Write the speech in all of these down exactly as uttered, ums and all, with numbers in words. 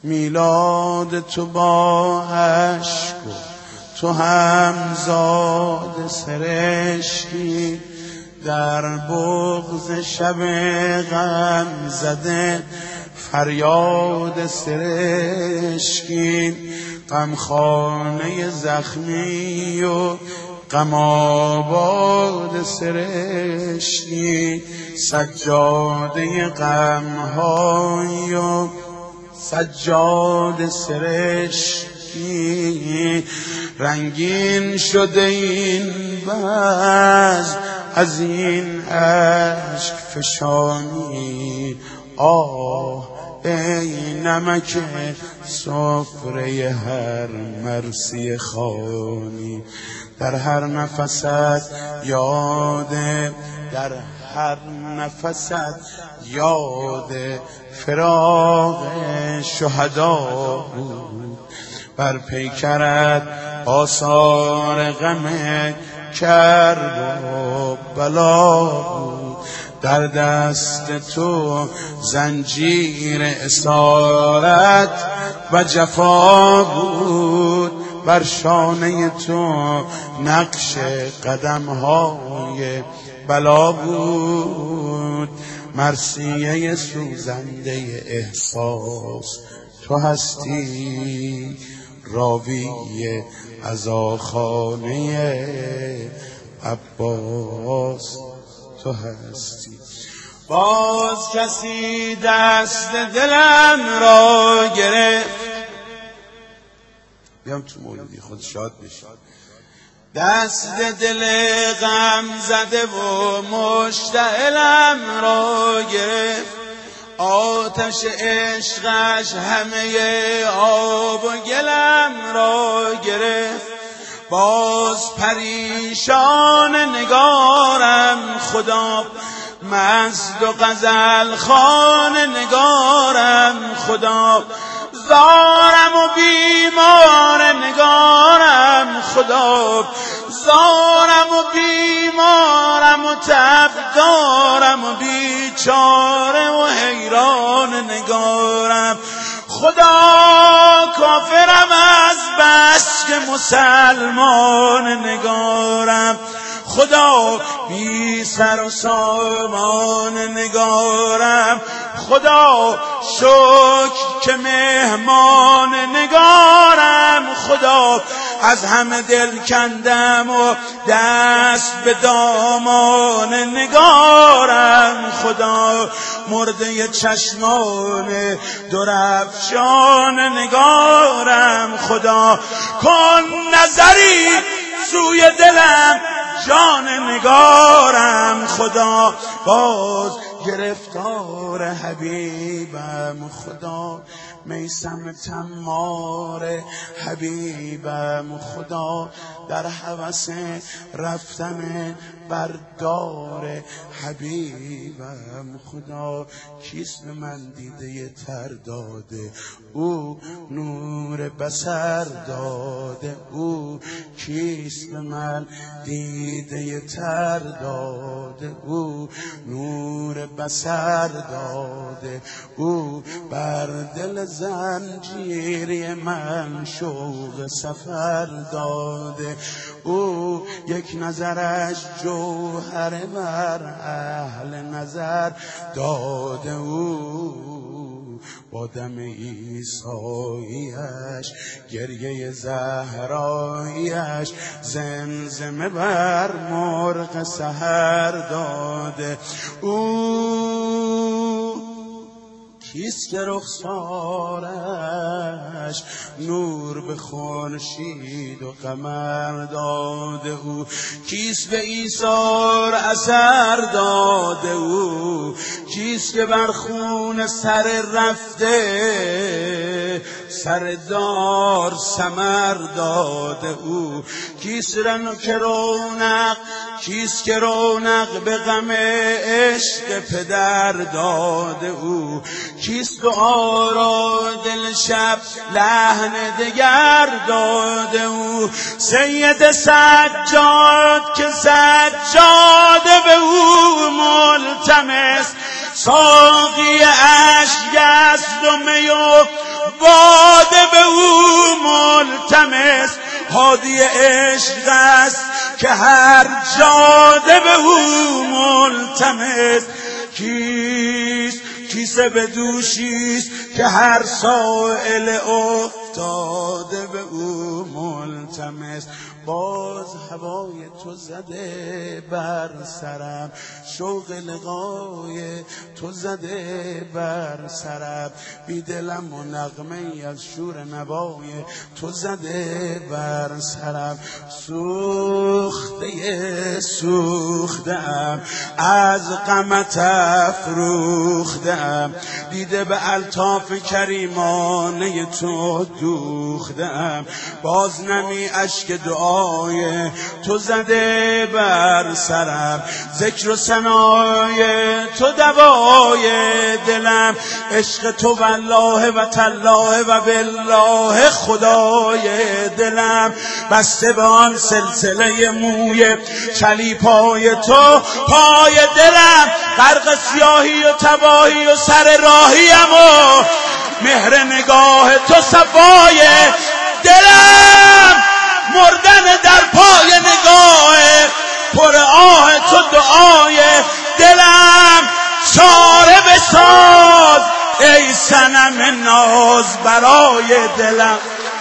میلاد تو با عشق و تو هم زاد سرشکی، در بغض شب غم زده فریاد سرشکی. غمخانه زخمی و غم آباد سرشکی، سجاده غم‌های و سجاد سرشکی. رنگین شده این بزم از این عشق فشانی، آه ای نمک سفره هر مرسی خوانی. در هر نفست یاده، در هر نفست یاد فراق شهدا بود، بر پیکرت آثار غم کرب و بلا بود. در دست تو زنجیر اسارت و جفا بود، بر شانه تو نقش قدم‌های بلا بود. مرثیه سوزنده احساس تو هستی، راوی عزاخانه عباس تو هستی. باز کسی دست دلم را گرفت، بیام تو مولودی خود شاد بشی. دست دل غم زده و مشتعلم را گرفت، آتش عشقش همه آب و گلم را گرفت. باز پریشان نگارم خدا، مست و غزل خوان نگارم خدا، زارم و بیمار نگارم خدا، زارم و بیمارم و تب دارم و بیچاره و حیران نگارم خدا. کافرم از بس که مسلمان نگارم خدا، بی سر و سامان نگارم خدا. شکر که مهمان نگارم خدا، از همه دل کندم و دست به دامان نگارم خدا. مرده چشمان درفشان نگارم خدا. کن نظری سوی دلم جان نگارم خدا. باز گرفتار حبیبم خدا، میسم تمار حبیبم خدا. در هوس رفتن بردار حبیبم خدا. کیست به من دیده تر داده، او نور بصر داده. او کیست به من دیده تر داده، او نور بصر داده. او بر دل زنجیری من شوق سفر داده. او یک نظرش جوهر بر اهل نظر داده. او با دم عیساییش، گریه زهراییش، زمزمه بر مرغ سحر داده. او کیست که رخسارش نور به خورشید و قمر داده. او کیست به ایثار اثر داده. او کیست که بر خون سر رفته سر دار ثمر داده. او کیست رنو که رونق، کیست که رونق به غم عشق پدر داده. او کیست دعا را دل شب لحن دگر داده. او سید سجاد که سجاده به او ملتمس، ساقی اشک است و می و باده به او ملتمس. هادی عشق است که هر جاده به او ملتمس. کیست کیسه به دوشیست که هر سائل افتاده به او ملتمس. باز هوای تو زده بر سرم، شوق لقای تو زده بر سرم. بی دلم و نغمه از شور نوای تو زده بر سرم. سوخته سوختم از غمت افروختم، دیده به الطاف کریمانه تو دوختم. باز نمی اشک دعای تو زده بر سرم، ذکر و ثنای تو دوای دلم. عشق تو والله و تالله و بالله خدای دلم. بسته به آن سلسله موی چلیپای تو پای دلم. غرق سیاهی و تباهی و سر راهیم و مهر نگاه تو صفای دلم. مردن در پای نگاه پر آه تو دعای دلم. چاره بساز ای صنم ناز برای دلم.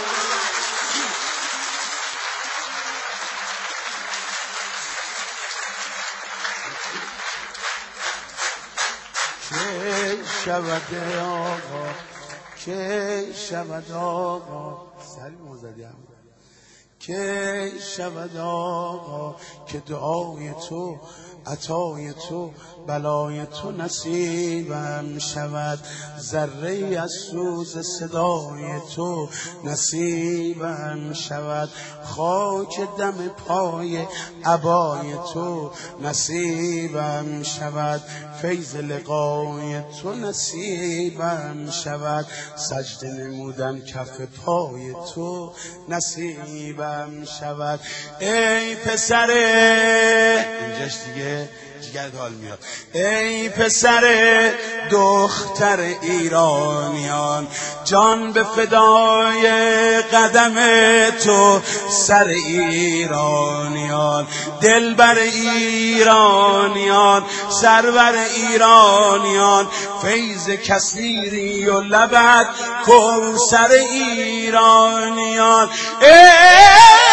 که شود آقا، که شود آقا، سری مزدیم که شود آقا، که دعای تو عطای تو بلای تو نصیبم شود. ذره از سوز صدای تو نصیبم شود. خاک دم پای عبای تو نصیبم شود. فیض لقای تو نصیبم شود. سجده نمودن کف پای تو نصیبم شود. ای پسره، اینجاش دیگه جگرت حال میاد. ای پسر دختر ایرانیان، جان به فدای قدم تو سر ایرانیان. دلبر ایرانیان، سرور ایرانیان، فیض کثیری و لبت کوثر ایرانیان. ای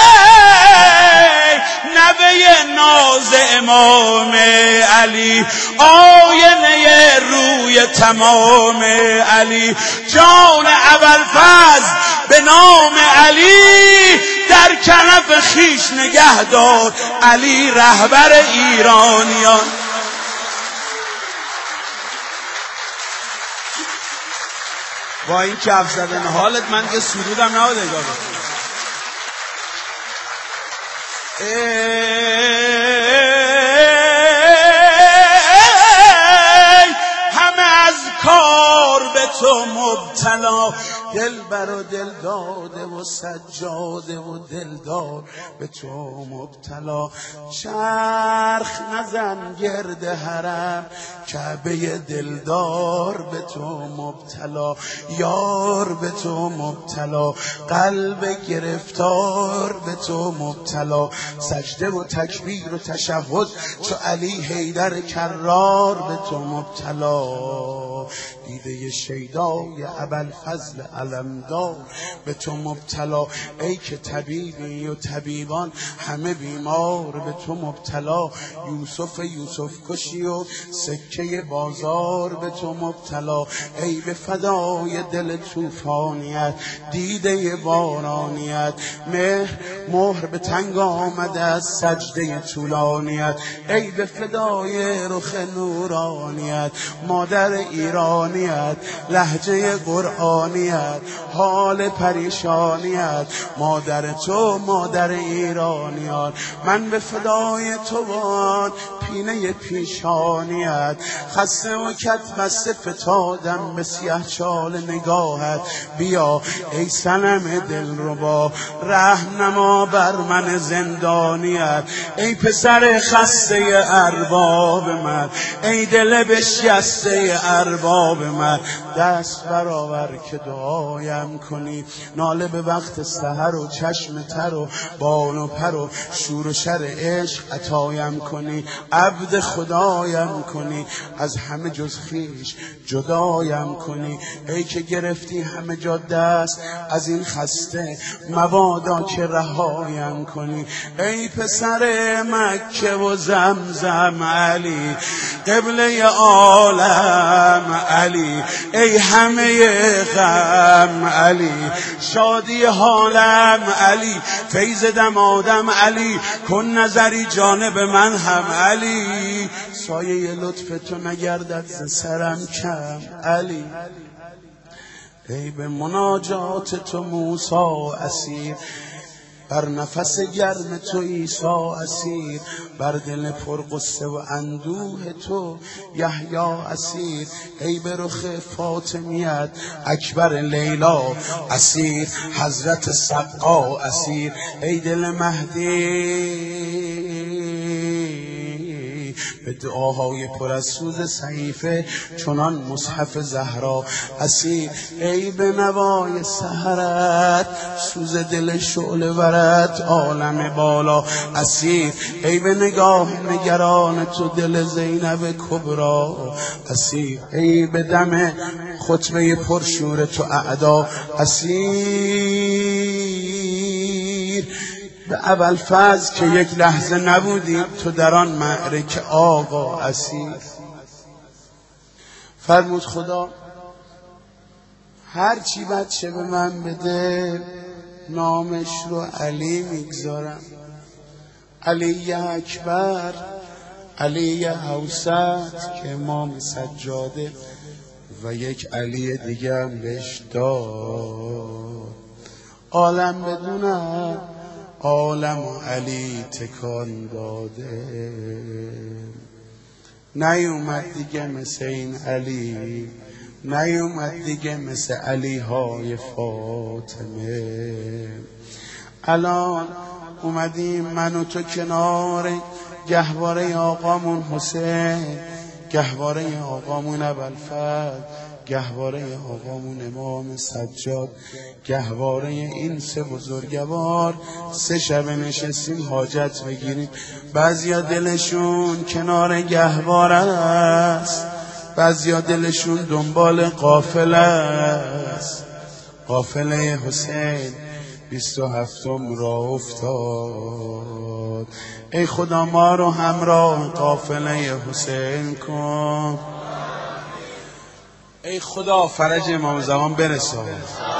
نوه ناز امام علی، آینه روی تمام علی. جان ابوالفضل به نام علی، در کنف خیش نگه دار علی رهبر ایرانیان. با این کف زدن حالت من یه سرودم نباید اجازه بدم. همه از کار به تو مبتلا، دلبر و دل داده و سجاده و دلدار به تو مبتلا. چرخ نزن گرد حرم، کعبه دلدار به تو مبتلا. یار به تو مبتلا، قلب گرفتار به تو مبتلا. سجده و تکبیر و تشهد چو علی حیدر کرار به تو مبتلا. دیده شیدای ابوالفضل علمدار به تو مبتلا. ای که طبیبی و طبیبان همه بیمار به تو مبتلا. یوسف یوسف کشی و سکه بازار به تو مبتلا. ای به فدای دل طوفانیت، دیده بارانیت، مهر مهر به تنگ آمده از سجده طولانیت. ای به فدای رخ نورانیت، مادر ایرانیت، لهجه قرآنیت، حال پریشانیت، مادر تو مادر ایرانیان. من به فدای تو وان پینه پیشانیت، خسته و کت بسته فتادم به سیاه چال نگاهت. بیا ای صنم دلربا، رحم نما بر من زندانیت. ای پسر خسته ارباب من، ای دل بشکسته ارباب من، دست برآور آور که دعایم کنی، ناله به وقت سحر و چشم تر و بال و پر و شور و شر عشق عطایم کنی، عبد خدایم کنی، از همه جز خویش جدایم کنی. ای که گرفتی همه جا دست از این خسته مبادا که رهایم کنی. ای پسر مکه و زمزم علی، قبله عالم علی، ای همه غم علی، شادی حالم علی، فیض دمادم علی، کن نظری جانب من هم علی، سایه لطف تو نگردد ز سرم کم علی. ای به مناجات تو موسی اسیر، بر نفس گرم تو عیسی اسیر، بر دل پرغصه و اندوه تو یحیی اسیر. ای به رخ فاطمیت اکبر لیلا اسیر، حضرت سقا اسیر. ای دل مهدی به دعاهای پر از سوز صحیفه چنان مصحف زهرا اسیر. ای به نوای سحرت سوز دل شعله ورت عالم بالا اسیر. ای به نگاه نگران تو دل زینب کبرا اسیر. ای به دم خطبه پرشور تو اعدا اسیر. به اول فاز که یک لحظه نبودی تو در آن معرکه آقا اسیر. فرمود خدا هر چی بچه به من بده نامش رو علی میگذارم، علی اکبر، علی اوسط که امام سجاده و یک علی دیگه هم بهش داد. عالم بدونم عالم و علی تکان داده، نیومد دیگه مثل این علی، نیومد دیگه مثل علی های فاطمه. الان اومدیم من و تو کنار گهواره آقامون حسین، گهواره آقامون ابوالفضل، گهواره آقامون امام سجاد، گهواره این سه بزرگوار. سه شب نشستیم حاجت بگیریم. بعضیا دلشون کنار گهواره است، بعضیا دلشون دنبال قافله است. قافله حسین بیست و هفتم را افتاد. ای خدا ما رو همراه قافله حسین کن. ای خدا فرج امام زمان برسان.